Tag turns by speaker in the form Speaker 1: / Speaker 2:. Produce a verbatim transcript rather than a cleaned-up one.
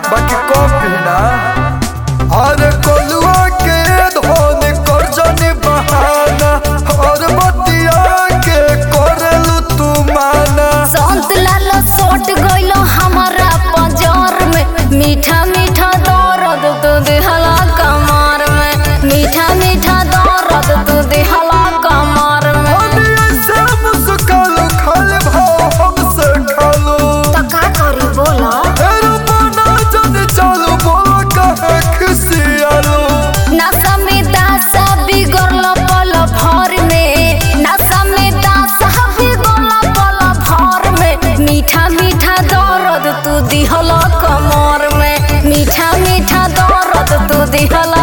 Speaker 1: बाकी कॉफी ना। अरे कोलुआ के धोन कर जाने बहाना और बतिया के करलू तू माना।
Speaker 2: संत लालो सोट गइलो हमारा पंजर में मीठा मीठा दर्द तू दिहला कमर में मीठा मीठा दर्द तू दिहला कमर में।
Speaker 1: ऐसे मुस्कालो खाले भाव हमसे खालो
Speaker 2: तो का करी बोला
Speaker 1: बना जन चालू बोलो कहे खुशियालो।
Speaker 2: नशा में दासा बिगड़ल पल भर में नशा में दासा बिगड़ल पल भर में मीठा मीठा दर्द तू दिहला कमर में मीठा मीठा दर्द तू दिहला